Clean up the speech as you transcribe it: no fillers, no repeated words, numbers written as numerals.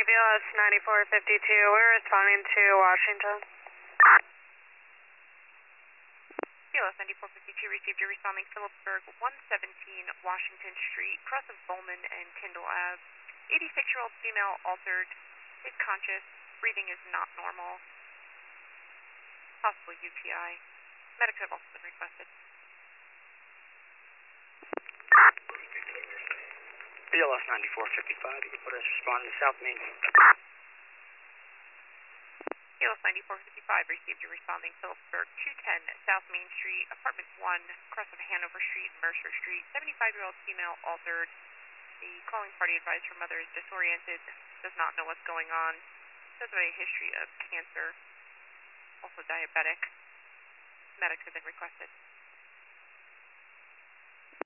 BLS 9452, we're responding to Washington. BLS 9452 received your responding Phillipsburg, 117 Washington Street, cross of Bowman and Tyndall Ave. 86-year-old female altered, is conscious, breathing is not normal, possible UTI. Medics have also been requested. BLS 9455, you can put us responding to South Main. BLS 9455 received your responding Phillipsburg, 210 South Main Street, apartment 1, cross of Hanover Street and Mercer Street. 75-year-old female altered. The calling party advised her mother is disoriented, does not know what's going on, does have a history of cancer, also diabetic. Medics have been requested.